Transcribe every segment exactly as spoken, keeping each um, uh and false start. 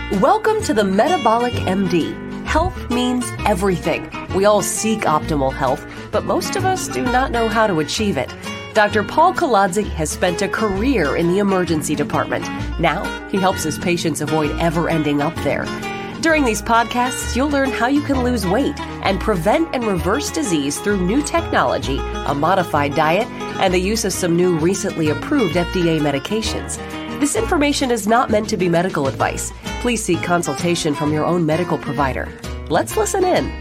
Welcome to the Metabolic M D. Health means everything. We all seek optimal health, but most of us do not know how to achieve it. Doctor Paul Kaladze has spent a career in the emergency department. Now, he helps his patients avoid ever ending up there. During these podcasts, you'll learn how you can lose weight and prevent and reverse disease through new technology, a modified diet, and the use of some new recently approved F D A medications. This information is not meant to be medical advice. Please seek consultation from your own medical provider. Let's listen in.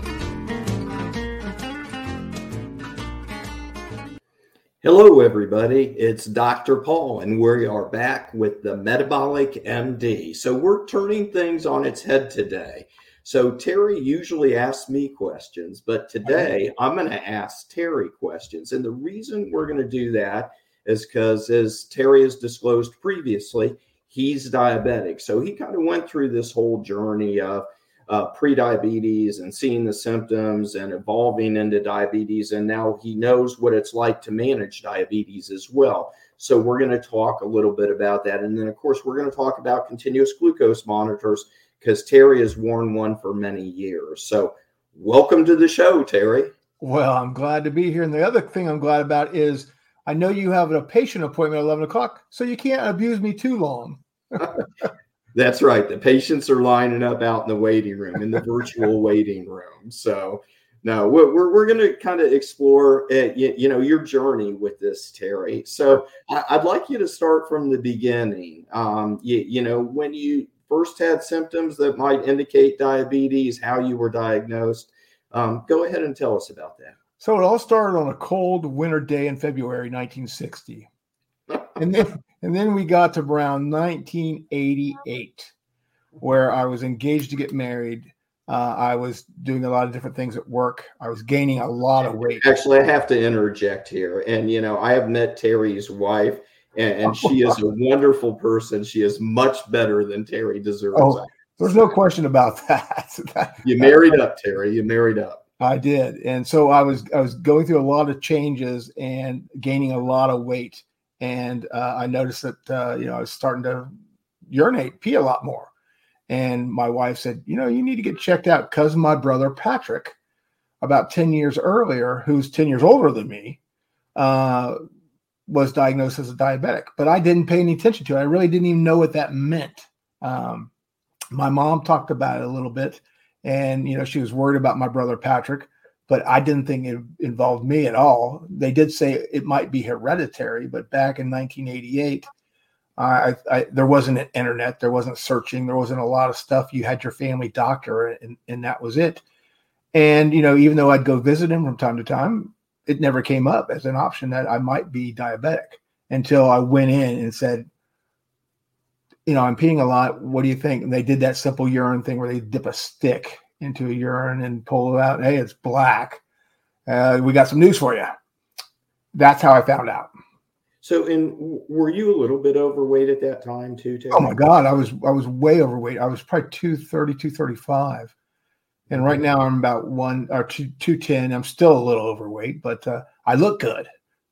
Hello, everybody. It's Doctor Paul, and we are back with the Metabolic M D. So we're turning things on its head today. So Terry usually asks me questions, but today I'm going to ask Terry questions. And the reason we're going to do that is because, as Terry has disclosed previously, he's diabetic. So he kind of went through this whole journey of uh, pre-diabetes and seeing the symptoms and evolving into diabetes. And now he knows what it's like to manage diabetes as well. So we're going to talk a little bit about that. And then, of course, we're going to talk about continuous glucose monitors because Terry has worn one for many years. So welcome to the show, Terry. Well, I'm glad to be here. And the other thing I'm glad about is I know you have a patient appointment at eleven o'clock, so you can't abuse me too long. That's right. The patients are lining up out in the waiting room, in the virtual waiting room. So, no, we're we're, we're going to kind of explore, uh, you, you know, your journey with this, Terry. So, I, I'd like you to start from the beginning. Um, you, you know, when you first had symptoms that might indicate diabetes, how you were diagnosed. Um, go ahead and tell us about that. So it all started on a cold winter day in February nineteen sixty. And then and then we got to around nineteen eighty-eight, where I was engaged to get married. Uh, I was doing a lot of different things at work. I was gaining a lot of weight. Actually, I have to interject here. And, you know, I have met Terry's wife, and, and she is a wonderful person. She is much better than Terry deserves. Oh, there's no question about that. You married up, Terry. You married up. I did. And so I was I was going through a lot of changes and gaining a lot of weight. And uh, I noticed that, uh, you know, I was starting to urinate, pee a lot more. And my wife said, you know, you need to get checked out because my brother, Patrick, about ten years earlier, who's ten years older than me, uh, was diagnosed as a diabetic. But I didn't pay any attention to it. I really didn't even know what that meant. Um, my mom talked about it a little bit. And, you know, she was worried about my brother, Patrick, but I didn't think it involved me at all. They did say it might be hereditary, but back in nineteen eighty-eight, I, I, there wasn't an internet. There wasn't searching. There wasn't a lot of stuff. You had your family doctor, and, and that was it. And, you know, even though I'd go visit him from time to time, it never came up as an option that I might be diabetic until I went in and said, you know, I'm peeing a lot. What do you think? And they did that simple urine thing where they dip a stick into a urine and pull it out. Hey, it's black. Uh, we got some news for you. That's how I found out. So, and were you a little bit overweight at that time too, Terry? Oh my God, I was I was way overweight. I was probably two thirty, two thirty-five. And right now I'm about one or two, two ten. I'm still a little overweight, but uh, I look good.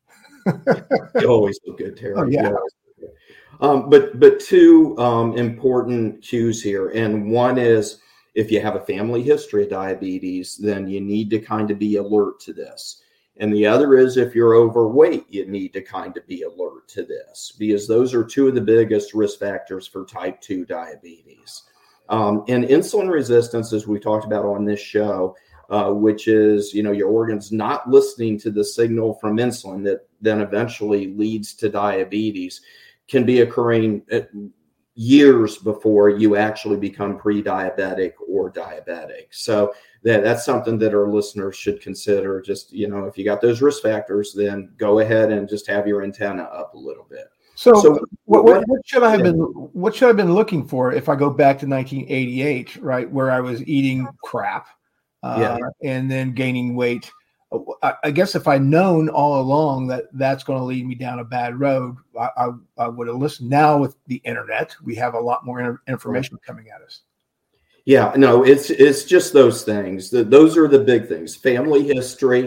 You always look good, Terry. Oh, yeah. Um, but but two um, important cues here, and one is if you have a family history of diabetes, then you need to kind of be alert to this. And the other is if you're overweight, you need to kind of be alert to this because those are two of the biggest risk factors for type two diabetes. Um, and insulin resistance, as we talked about on this show, uh, which is, you know, your organs not listening to the signal from insulin that then eventually leads to diabetes, can be occurring years before you actually become pre-diabetic or diabetic. So that, that's something that our listeners should consider. Just, you know, if you got those risk factors, then go ahead and just have your antenna up a little bit. So, so what, what, what should I have been, what should I have been looking for if I go back to nineteen eighty-eight, right, where I was eating crap uh, yeah. and then gaining weight? I guess if I'd known all along that that's going to lead me down a bad road, I, I, I would have listened. Now with the internet, we have a lot more information coming at us. Yeah, no, it's it's just those things. The, those are the big things. Family history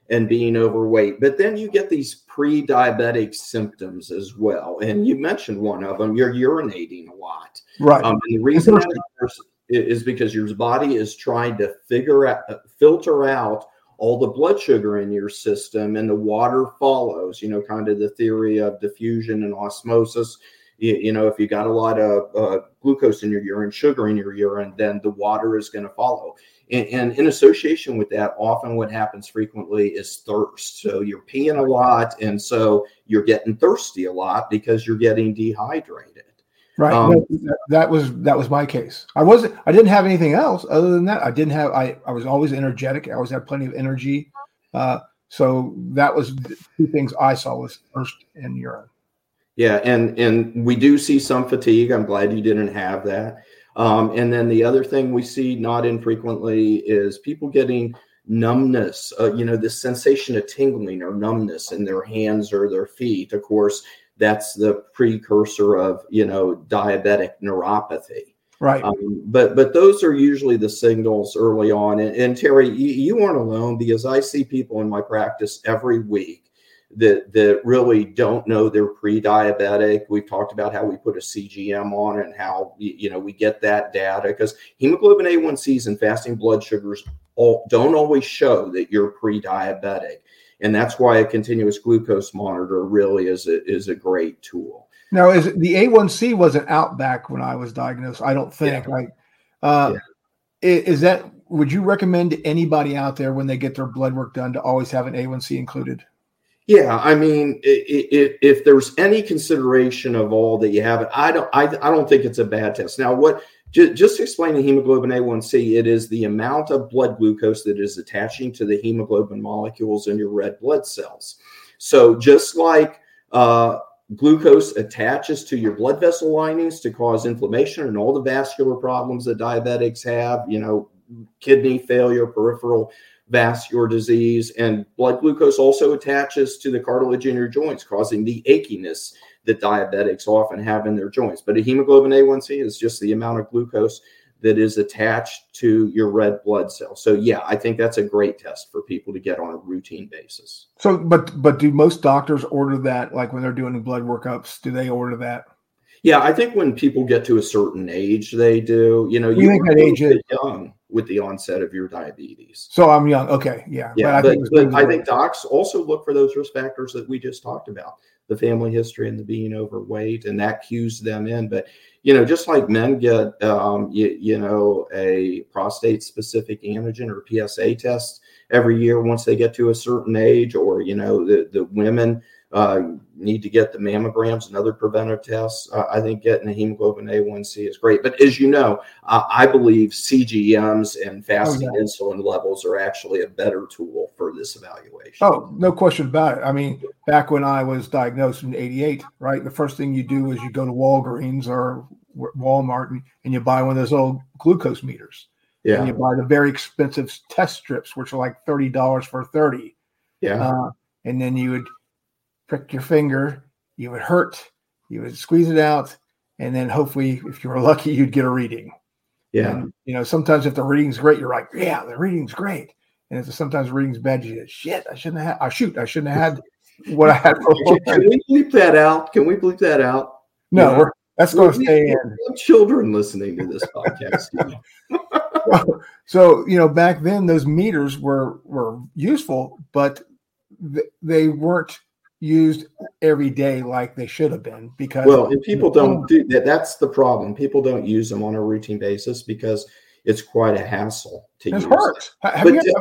and being overweight. But then you get these pre-diabetic symptoms as well. And you mentioned one of them, you're urinating a lot. Right. Um, and the reason that is because your body is trying to figure out, filter out all the blood sugar in your system, and the water follows, you know, kind of the theory of diffusion and osmosis. You, you know, if you got a lot of uh, glucose in your urine, sugar in your urine, then the water is going to follow. And, and in association with that, often what happens frequently is thirst. So you're peeing a lot, and so you're getting thirsty a lot because you're getting dehydrated. Right. Um, no, that, that was that was my case. I wasn't. I didn't have anything else other than that. I didn't have. I, I was always energetic. I always had plenty of energy. Uh, so that was the two things I saw was thirst and urine. Yeah, and and we do see some fatigue. I'm glad you didn't have that. Um, and then the other thing we see not infrequently is people getting numbness. Uh, you know, this sensation of tingling or numbness in their hands or their feet. Of course, that's the precursor of, you know, diabetic neuropathy. Right. Um, but but those are usually the signals early on. And, and Terry, you, you aren't alone, because I see people in my practice every week that that really don't know they're pre-diabetic. We've talked about how we put a C G M on and how, you know, we get that data, because hemoglobin A one C's and fasting blood sugars all, don't always show that you're pre-diabetic. And that's why a continuous glucose monitor really is a, is a great tool. Now, is it, the A one C wasn't out back when I was diagnosed, I don't think. Yeah. Like, uh, yeah. is that, would you recommend to anybody out there when they get their blood work done to always have an A one C included? Yeah, I mean, if, if there's any consideration of all that you have, I don't, I, I don't think it's a bad test. Now, what just, just explaining hemoglobin A one C, it is the amount of blood glucose that is attaching to the hemoglobin molecules in your red blood cells. So, just like uh, glucose attaches to your blood vessel linings to cause inflammation and all the vascular problems that diabetics have, you know, kidney failure, peripheral vascular disease, and blood glucose also attaches to the cartilage in your joints, causing the achiness that diabetics often have in their joints. But a hemoglobin A one C is just the amount of glucose that is attached to your red blood cells. So yeah, I think that's a great test for people to get on a routine basis. So, but but do most doctors order that, like when they're doing blood workups, do they order that? Yeah, I think when people get to a certain age, they do. You know, you, you think that age is young with the onset of your diabetes. So I'm young. Okay. Yeah. Yeah. But I, but, think, but I think docs also look for those risk factors that we just talked about, the family history and the being overweight, and that cues them in. But, you know, just like men get, um, you, you know, a prostate specific antigen or P S A test every year once they get to a certain age, or, you know, the, the women uh, need to get the mammograms and other preventive tests. Uh, I think getting a hemoglobin A one C is great. But as you know, uh, I believe C G Ms and fasting oh, yeah. insulin levels are actually a better tool for this evaluation. Oh, no question about it. I mean, back when I was diagnosed in eighty-eight, right, the first thing you do is you go to Walgreens or Walmart and, and you buy one of those old glucose meters. Yeah. And you buy the very expensive test strips, which are like thirty dollars for thirty. Yeah. Uh, and then you would prick your finger, you would hurt, you would squeeze it out, and then hopefully, if you were lucky, you'd get a reading. Yeah. And, you know, sometimes if the reading's great, you're like, yeah, the reading's great. And if sometimes the reading's bad, you say, shit, I shouldn't have had, I shoot, I shouldn't have had what I had for a long time. Can we bleep that out? Can we bleep that out? No, yeah. we're, that's going to stay in. Children listening to this podcast. You know? So, you know, back then those meters were, were useful, but th- they weren't used every day like they should have been, because well, and people don't do that. That's the problem. People don't use them on a routine basis because it's quite a hassle to it use. Hurts. Have but you t-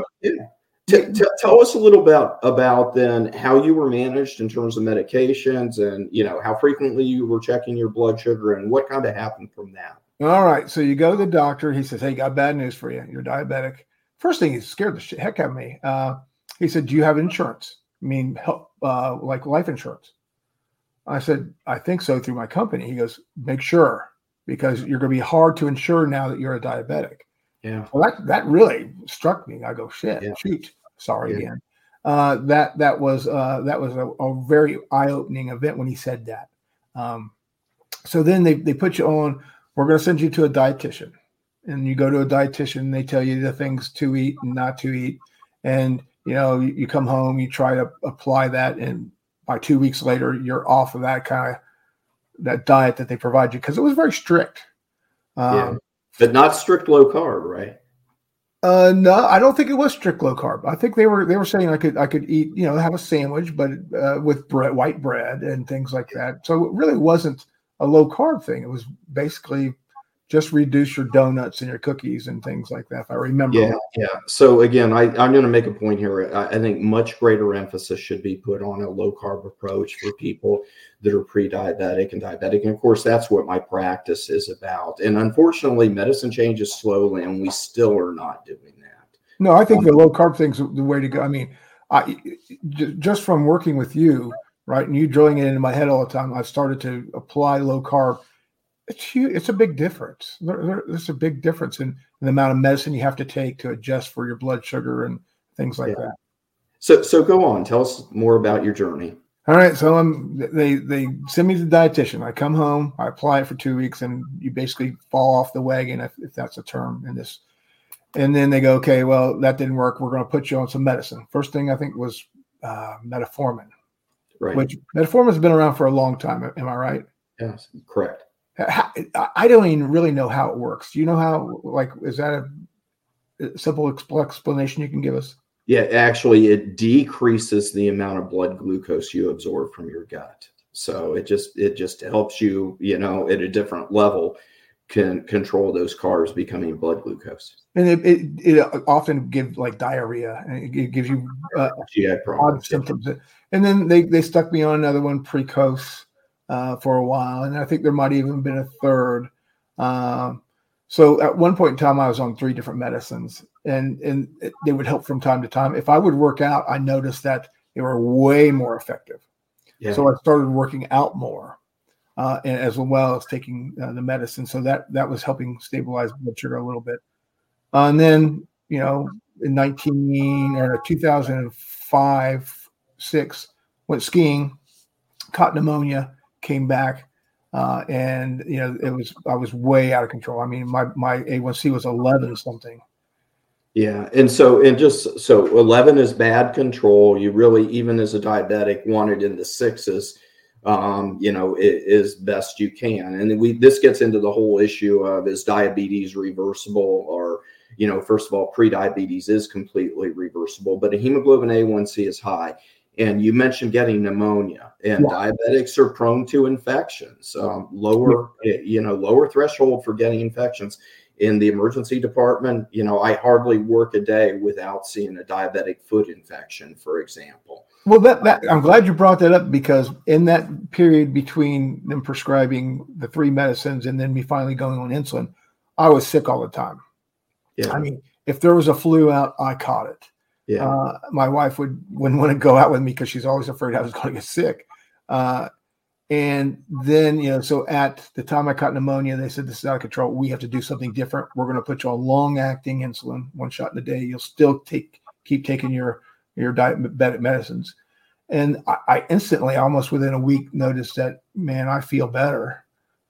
t- t- tell us a little about about then how you were managed in terms of medications, and you know how frequently you were checking your blood sugar, and what kind of happened from that. All right, so you go to the doctor. He says, "Hey, got bad news for you. You're diabetic." First thing, he scared the shit heck out of me. Uh, he said, "Do you have insurance? I mean, help, uh, like life insurance?" I said, "I think so, through my company." He goes, "Make sure, because you're going to be hard to insure now that you're a diabetic." Yeah. Well, that that really struck me. I go, "Shit, yeah. shoot, sorry yeah. again." Uh, that that was uh, that was a, a very eye-opening event when he said that. Um, so then they they put you on. We're going to send you to a dietitian, and you go to a dietitian. And they tell you the things to eat and not to eat, and you know, you, you come home, you try to apply that, and by two weeks later, you're off of that kind of that diet that they provide you, because it was very strict. Um, yeah, but not strict low carb, right? Uh, no, I don't think it was strict low carb. I think they were they were saying I could I could eat, you know, have a sandwich, but uh, with bread, white bread and things like that. So it really wasn't a low carb thing. It was basically just reduce your donuts and your cookies and things like that, if I remember. Yeah, yeah. So again, I, I'm going to make a point here. I, I think much greater emphasis should be put on a low carb approach for people that are pre-diabetic and diabetic. And of course, that's what my practice is about. And unfortunately, medicine changes slowly, and we still are not doing that. No, I think the low carb thing's the way to go. I mean, I just from working with you, right, and you drilling it into my head all the time, I've started to apply low carb. It's huge. It's a big difference. There, there, there's a big difference in, in the amount of medicine you have to take to adjust for your blood sugar and things like yeah. that. So, so go on. Tell us more about your journey. All right. So I'm. They they send me to the dietitian. I come home. I apply it for two weeks, and you basically fall off the wagon, if, if that's a term in this. And then they go, okay, well, that didn't work. We're going to put you on some medicine. First thing I think was uh, metformin, right? Which metformin has been around for a long time. Am I right? Yes, correct. I don't even really know how it works. Do you know how, like, is that a simple explanation you can give us? Yeah, actually, it decreases the amount of blood glucose you absorb from your gut. So it just it just helps you, you know, at a different level, can control those carbs becoming blood glucose. And it it, it often gives like diarrhea, and it gives you uh, G I problems, symptoms. And then they they stuck me on another one, Precose. Uh, for a while, and I think there might have even been a third. Um, so at one point in time, I was on three different medicines, and and it, they would help from time to time. If I would work out, I noticed that they were way more effective. Yeah. So I started working out more, uh, and as well as taking uh, the medicine. So that that was helping stabilize blood sugar a little bit. Uh, and then, you know, in nineteen or two thousand five, six, went skiing, caught pneumonia. Came back, uh, and you know it was I was way out of control. I mean, my my A one C was eleven something. Yeah, and so and just so eleven is bad control. You really, even as a diabetic, want it in the sixes. Um, you know, it, is best you can. And we this gets into the whole issue of, is diabetes reversible, or, you know, first of all, pre-diabetes is completely reversible, but a hemoglobin A one C is high. And you mentioned getting pneumonia, and yeah. diabetics are prone to infections, um, lower, yeah. you know, lower threshold for getting infections. In the emergency department, you know, I hardly work a day without seeing a diabetic foot infection, for example. Well, that, that I'm glad you brought that up, because in that period between them prescribing the three medicines and then me finally going on insulin, I was sick all the time. Yeah. I mean, if there was a flu out, I caught it. Yeah, uh, my wife would wouldn't want to go out with me because she's always afraid I was going to get sick. Uh, and then, you know, so at the time I caught pneumonia, they said, this is out of control. We have to do something different. We're going to put you on long-acting insulin, one shot in a day. You'll still take keep taking your your diabetic medicines. And I, I instantly, almost within a week, noticed that, man, I feel better.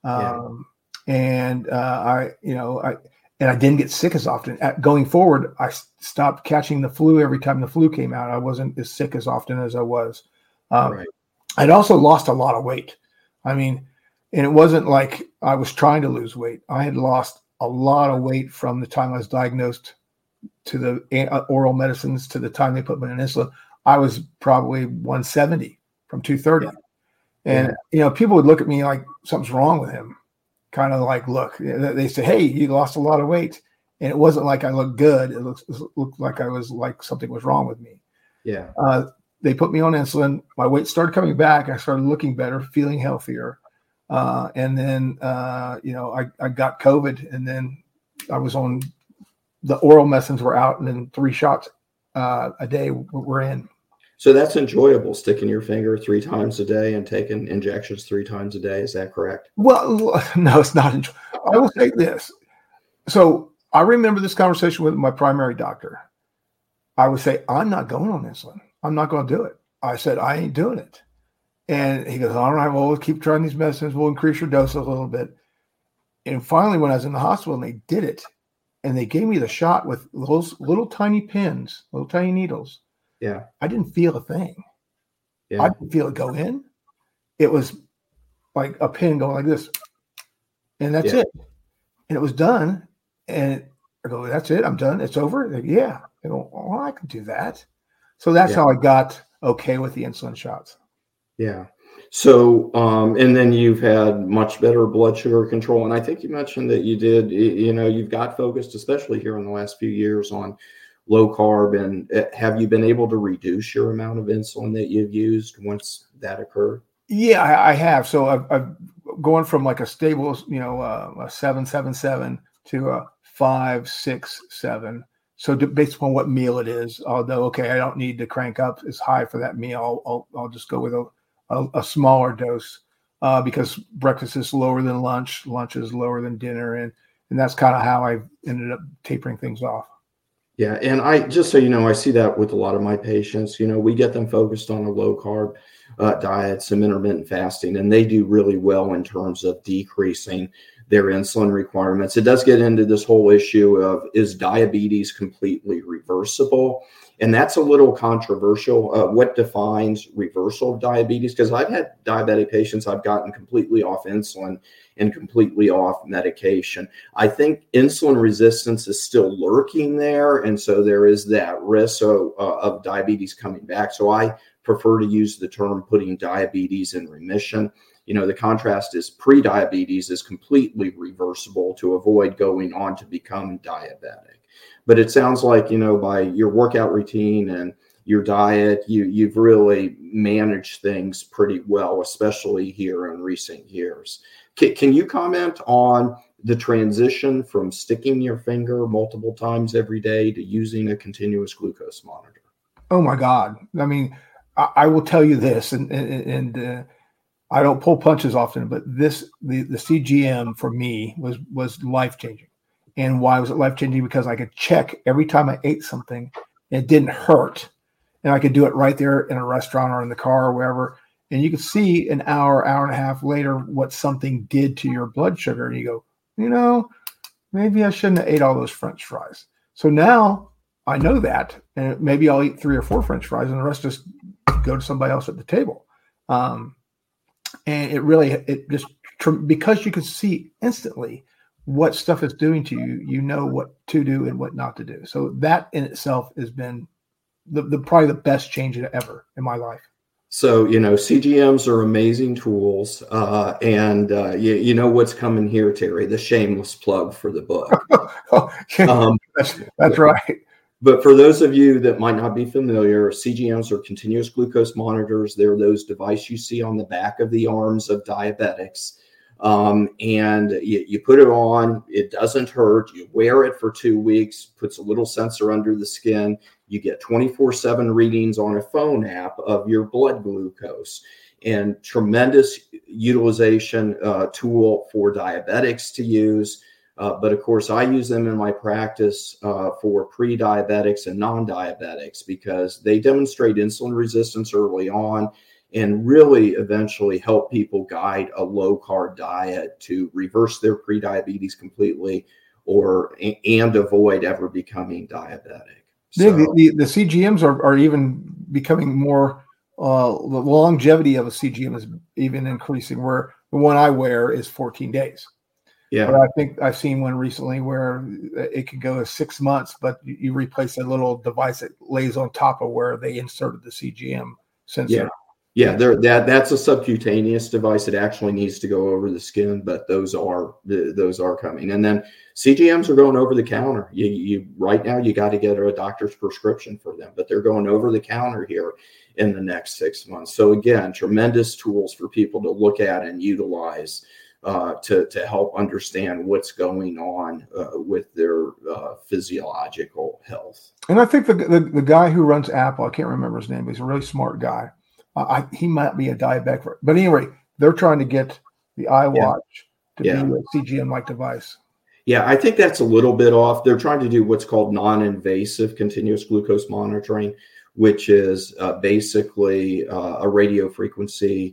Um, yeah. And uh, I, you know, I. And I didn't get sick as often. At, going forward, I stopped catching the flu every time the flu came out. I wasn't as sick as often as I was. Um, right. I'd also lost a lot of weight. I mean, and it wasn't like I was trying to lose weight. I had lost a lot of weight from the time I was diagnosed to the oral medicines to the time they put me on insulin. I was probably one seventy from two thirty. Yeah. And, yeah. you know, people would look at me like something's wrong with him. Kind of like, look, they say, hey, you lost a lot of weight. And it wasn't like I looked good. It looked, it looked like I was like something was wrong with me. Yeah. Uh, they put me on insulin. My weight started coming back. I started looking better, feeling healthier. Uh, and then, uh, you know, I, I got COVID, and then I was on the oral medicines were out, and then three shots uh, a day were in. So that's enjoyable, sticking your finger three times a day and taking injections three times a day. Is that correct? Well, no, it's not. Enjoy- I will say this. So I remember this conversation with my primary doctor. I would say, I'm not going on insulin. I'm not going to do it. I said, I ain't doing it. And he goes, all right, well, we'll keep trying these medicines. We'll increase your dose a little bit. And finally, when I was in the hospital and they did it, and they gave me the shot with those little tiny pins, little tiny needles, Yeah. I didn't feel a thing. Yeah. I didn't feel it go in. It was like a pin going like this. And that's Yeah. it. And it was done. And I go, that's it. I'm done. It's over. Like, yeah. I go, oh, I can do that. So that's Yeah. how I got okay with the insulin shots. Yeah. So, um, and then you've had much better blood sugar control. And I think you mentioned that you did, you know, you've got focused, especially here in the last few years, on low carb. And have you been able to reduce your amount of insulin that you've used once that occurred? Yeah, I, I have. So I've, I've gone from like a stable, you know, uh, a seven, seven, seven to a five, six, seven. So to, based upon what meal it is, although, okay, I don't need to crank up as high for that meal. I'll, I'll, I'll just go with a, a, a smaller dose uh, because breakfast is lower than lunch. Lunch is lower than dinner. And, and that's kind of how I ended up tapering things off. Yeah. And I, just so you know, I see that with a lot of my patients. You know, we get them focused on a low carb uh, diet, some intermittent fasting, and they do really well in terms of decreasing their insulin requirements. It does get into this whole issue of, is diabetes completely reversible? And that's a little controversial. Uh, what defines reversal of diabetes? Because I've had diabetic patients I've gotten completely off insulin and completely off medication. I think insulin resistance is still lurking there. And so there is that risk of, uh, of diabetes coming back. So I prefer to use the term putting diabetes in remission. You know, the contrast is pre-diabetes is completely reversible to avoid going on to become diabetic. But it sounds like, you know, by your workout routine and your diet, you, you've really managed things pretty well, especially here in recent years. Can, can you comment on the transition from sticking your finger multiple times every day to using a continuous glucose monitor? Oh, my God. I mean, I, I will tell you this, and, and, and uh, I don't pull punches often, but this, the, the C G M for me was, was life-changing. And why was it life-changing? Because I could check every time I ate something, it didn't hurt. And I could do it right there in a restaurant or in the car or wherever. And you could see an hour, hour and a half later what something did to your blood sugar. And you go, you know, maybe I shouldn't have ate all those French fries. So now I know that. And maybe I'll eat three or four French fries and the rest just go to somebody else at the table. Um, and it really, it just, because you can see instantly what stuff is doing to you, you know what to do and what not to do. So that in itself has been the, the probably the best change ever in my life. So, you know, C G Ms are amazing tools. Uh, and uh, you, you know what's coming here, Terry, the shameless plug for the book. oh, um, that's, that's right. But for those of you that might not be familiar, C G Ms are continuous glucose monitors. They're those devices you see on the back of the arms of diabetics. Um, and you, you put it on, it doesn't hurt. You wear it for two weeks, puts a little sensor under the skin. You get twenty-four seven readings on a phone app of your blood glucose, and tremendous utilization uh, tool for diabetics to use. Uh, but of course, I use them in my practice uh, for pre-diabetics and non-diabetics because they demonstrate insulin resistance early on and really eventually help people guide a low-carb diet to reverse their pre-diabetes completely or and avoid ever becoming diabetic. So, the, the, the C G Ms are, are even becoming more, uh, the longevity of a C G M is even increasing, where the one I wear is fourteen days. Yeah. But I think I've seen one recently where it could go as six months, but you, you replace a little device that lays on top of where they inserted the C G M sensor. Yeah. Yeah, there that that's a subcutaneous device. It actually needs to go over the skin, but those are those are coming. And then C G Ms are going over the counter. You, you right now you got to get a doctor's prescription for them, but they're going over the counter here in the next six months. So again, tremendous tools for people to look at and utilize uh, to to help understand what's going on uh, with their uh, physiological health. And I think the, the the guy who runs Apple, I can't remember his name, but he's a really smart guy. I, he might be a diabetic, but anyway, they're trying to get the iWatch yeah. to yeah. be a C G M-like device. Yeah, I think that's a little bit off. They're trying to do what's called non-invasive continuous glucose monitoring, which is uh, basically uh, a radio frequency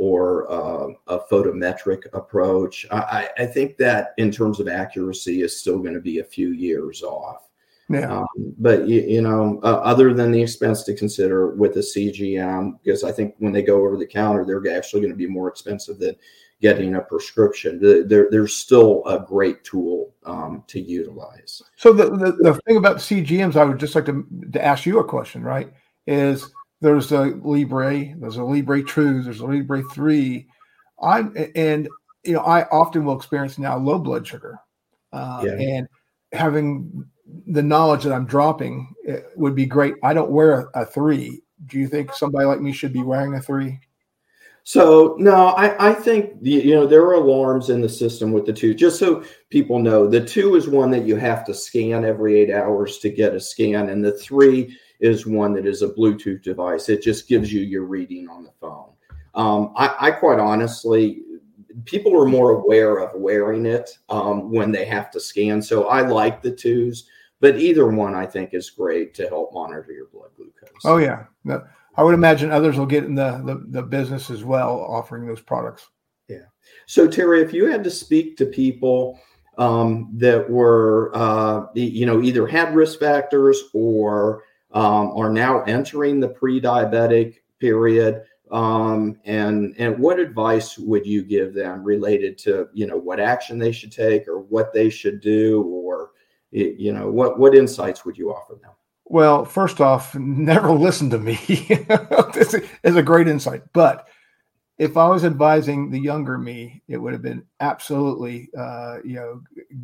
or uh, a photometric approach. I, I think that in terms of accuracy is still going to be a few years off. Yeah. Um, but you, you know, uh, other than the expense to consider with the C G M, because I think when they go over the counter, they're actually going to be more expensive than getting a prescription. They're, they're still a great tool um, to utilize. So the, the, the thing about C G Ms, I would just like to, to ask you a question, right? Is there's a Libre, there's a Libre two, there's a Libre three. I'm, and, you know, I often will experience now low blood sugar. Uh, Yeah. And having the knowledge that I'm dropping would be great. I don't wear a, a three. Do you think somebody like me should be wearing a three? So no, I, I think, you know, there are alarms in the system with the two, just so people know. The two is one that you have to scan every eight hours to get a scan. And the three is one that is a Bluetooth device. It just gives you your reading on the phone. Um, I, I quite honestly, people are more aware of wearing it um, when they have to scan. So I like the twos, but either one I think is great to help monitor your blood glucose. Oh yeah. No, I would imagine others will get in the, the, the business as well, offering those products. Yeah. So Terry, if you had to speak to people um, that were, uh, you know, either had risk factors or um, are now entering the pre-diabetic period, um, and and what advice would you give them related to, you know, what action they should take or what they should do, or, you know, what what insights would you offer them? Well, first off, never listen to me. This is a great insight. But if I was advising the younger me, it would have been absolutely, uh, you know,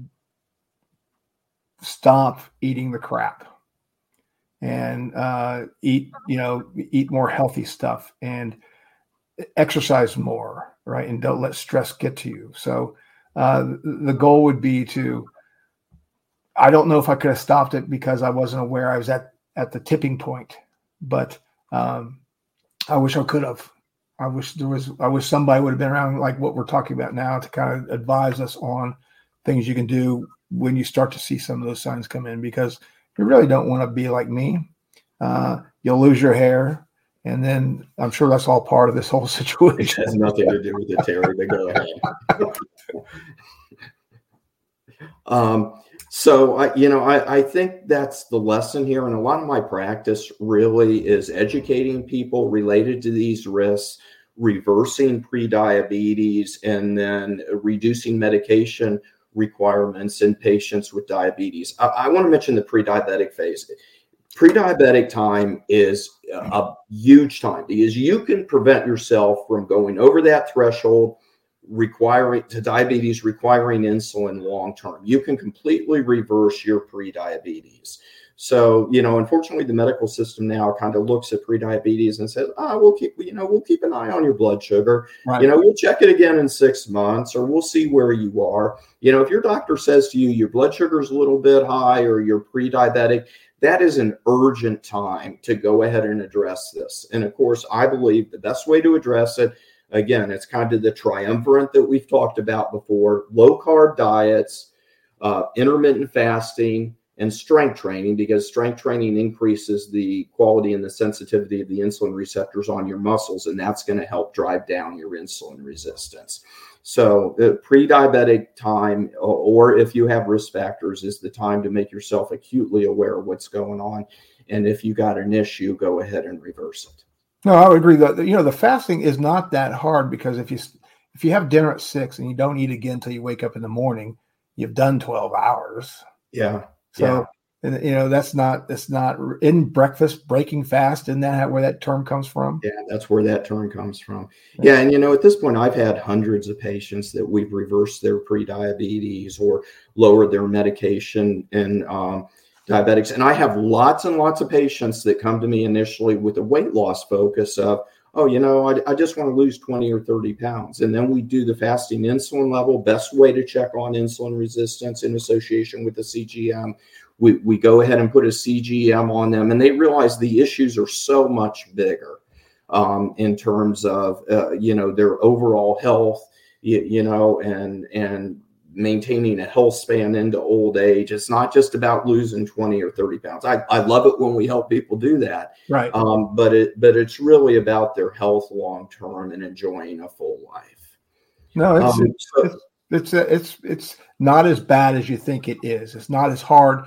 stop eating the crap and uh, eat, you know, eat more healthy stuff and exercise more, right? And don't let stress get to you. So uh, the goal would be to, I don't know if I could have stopped it because I wasn't aware I was at, at the tipping point, but um, I wish I could have. I wish there was, I wish somebody would have been around like what we're talking about now to kind of advise us on things you can do when you start to see some of those signs come in, because you really don't want to be like me. Uh, you'll lose your hair. And then I'm sure that's all part of this whole situation. It has nothing to do with it, Terry, but go ahead. um, so, I, you know, I, I think that's the lesson here. And a lot of my practice really is educating people related to these risks, reversing prediabetes, and then reducing medication requirements in patients with diabetes. I, I want to mention the pre-diabetic phase. Pre-diabetic time is a huge time because you can prevent yourself from going over that threshold requiring to diabetes requiring insulin long term. You can completely reverse your pre-diabetes. So, you know, unfortunately, the medical system now kind of looks at pre-diabetes and says, "Ah, oh, we'll keep, you know, we'll keep an eye on your blood sugar. Right. You know, we'll check it again in six months, or we'll see where you are." You know, if your doctor says to you, your blood sugar is a little bit high or you're pre-diabetic, that is an urgent time to go ahead and address this. And of course, I believe the best way to address it, again, it's kind of the triumvirate that we've talked about before: low carb diets, uh, intermittent fasting, and strength training, because strength training increases the quality and the sensitivity of the insulin receptors on your muscles, and that's going to help drive down your insulin resistance. So the pre-diabetic time, or if you have risk factors, is the time to make yourself acutely aware of what's going on. And if you got an issue, go ahead and reverse it. No, I would agree that, you know, the fasting is not that hard, because if you if you have dinner at six and you don't eat again until you wake up in the morning, you've done twelve hours. Yeah. So, yeah. And, you know, that's not, that's not in breakfast, breaking fast. Isn't that where that term comes from? Yeah, that's where that term comes from. Yeah. And, you know, at this point, I've had hundreds of patients that we've reversed their pre-diabetes or lowered their medication and um, diabetics. And I have lots and lots of patients that come to me initially with a weight loss focus of, oh, you know, I, I just want to lose twenty or thirty pounds. And then we do the fasting insulin level, best way to check on insulin resistance in association with the C G M. We, we go ahead and put a C G M on them, and they realize the issues are so much bigger um, in terms of, uh, you know, their overall health, you, you know, and, and maintaining a health span into old age. It's not just about losing twenty or thirty pounds. I, I love it when we help people do that. Right. Um, but it, but it's really about their health long-term and enjoying a full life. No, it's, um, it's, so, it's, it's, it's, it's not as bad as you think it is. It's not as hard.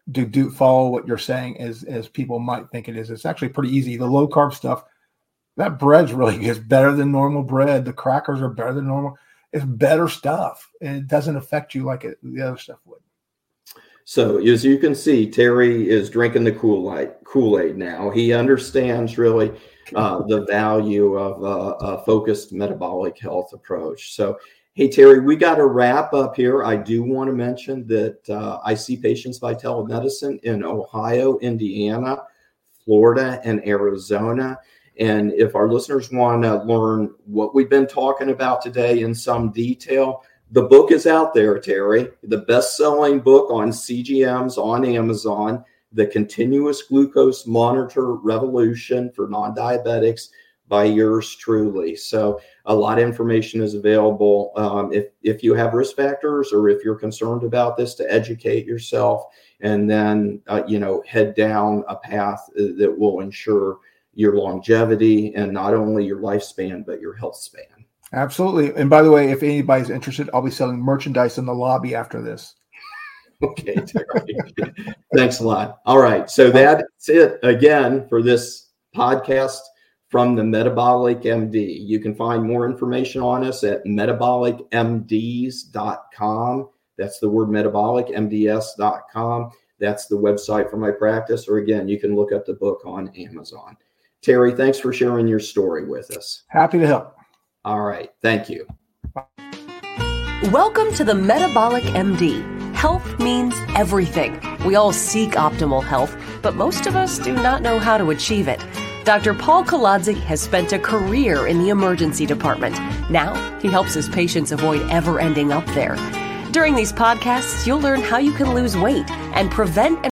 do do follow what you're saying as as people might think it is. It's actually pretty easy. The low carb stuff, that bread's really is better than normal bread. The crackers are better than normal. It's better stuff, and it doesn't affect you like it, the other stuff would. So as you can see, Terry is drinking the Kool-Aid, Kool-Aid now. He understands really uh, the value of uh, a focused metabolic health approach. So, hey, Terry, we got to wrap up here. I do want to mention that uh, I see patients by telemedicine in Ohio, Indiana, Florida, and Arizona. And if our listeners want to learn what we've been talking about today in some detail, the book is out there, Terry, the best-selling book on C G Ms on Amazon, The Continuous Glucose Monitor Revolution for Non-Diabetics by yours truly. So a lot of information is available. Um, if, if you have risk factors or if you're concerned about this, to educate yourself and then, uh, you know, head down a path that will ensure your longevity and not only your lifespan, but your health span. Absolutely. And by the way, if anybody's interested, I'll be selling merchandise in the lobby after this. Okay, Terry. Thanks a lot. All right. So that's it again for this podcast from the Metabolic M D. You can find more information on us at metabolic m d s dot com. That's the word metabolic, m d s dot com. That's the website for my practice. Or again, you can look up the book on Amazon. Terry, thanks for sharing your story with us. Happy to help. All right. Thank you. Welcome to the Metabolic M D. Health means everything. We all seek optimal health, but most of us do not know how to achieve it. Doctor Paul Kolodzy has spent a career in the emergency department. Now he helps his patients avoid ever ending up there. During these podcasts, you'll learn how you can lose weight and prevent